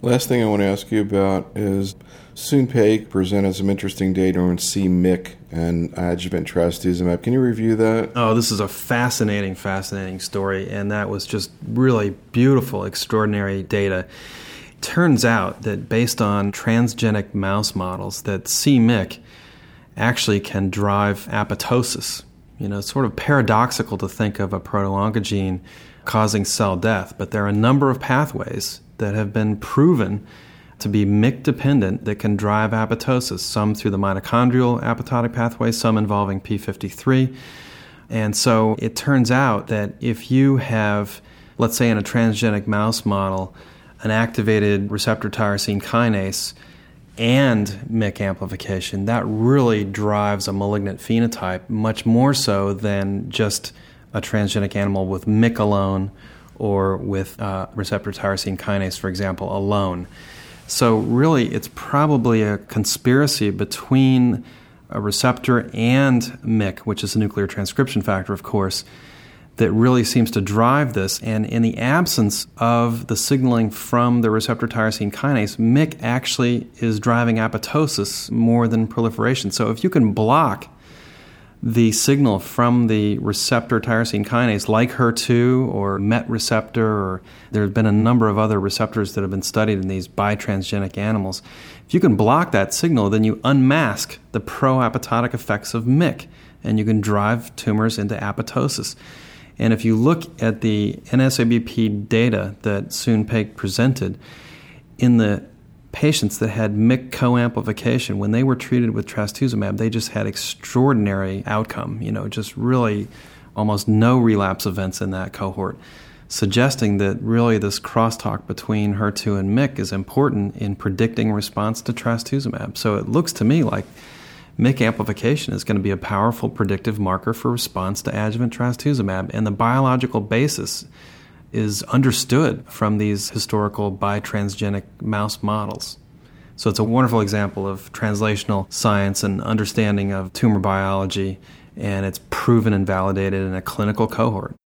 Last thing I want to ask you about is Soon Pei presented some interesting data on c-MYC and adjuvant trastuzumab. Can you review that? Oh, this is a fascinating story, and that was just really beautiful, extraordinary data. It turns out that based on transgenic mouse models, that c-MYC actually can drive apoptosis. It's sort of paradoxical to think of a proto-oncogene causing cell death, but there are a number of pathways that have been proven to be MYC-dependent that can drive apoptosis, some through the mitochondrial apoptotic pathway, some involving p53. And so it turns out that if you have, let's say in a transgenic mouse model, an activated receptor tyrosine kinase and MYC amplification, that really drives a malignant phenotype much more so than just a transgenic animal with MYC alone or with receptor tyrosine kinase, for example, alone. So really, it's probably a conspiracy between a receptor and MYC, which is a nuclear transcription factor, of course, that really seems to drive this. And in the absence of the signaling from the receptor tyrosine kinase, MYC actually is driving apoptosis more than proliferation. So if you can block the signal from the receptor tyrosine kinase, like HER2 or MET receptor, or there have been a number of other receptors that have been studied in these bitransgenic animals. If you can block that signal, then you unmask the pro-apoptotic effects of MYC, and you can drive tumors into apoptosis. And if you look at the NSABP data that Soon Pei presented, in the patients that had MYC co-amplification, when they were treated with trastuzumab, they just had extraordinary outcome, just really almost no relapse events in that cohort, suggesting that really this crosstalk between HER2 and MYC is important in predicting response to trastuzumab. So it looks to me like MYC amplification is going to be a powerful predictive marker for response to adjuvant trastuzumab, and the biological basis is understood from these historical bitransgenic mouse models. So it's a wonderful example of translational science and understanding of tumor biology, and it's proven and validated in a clinical cohort.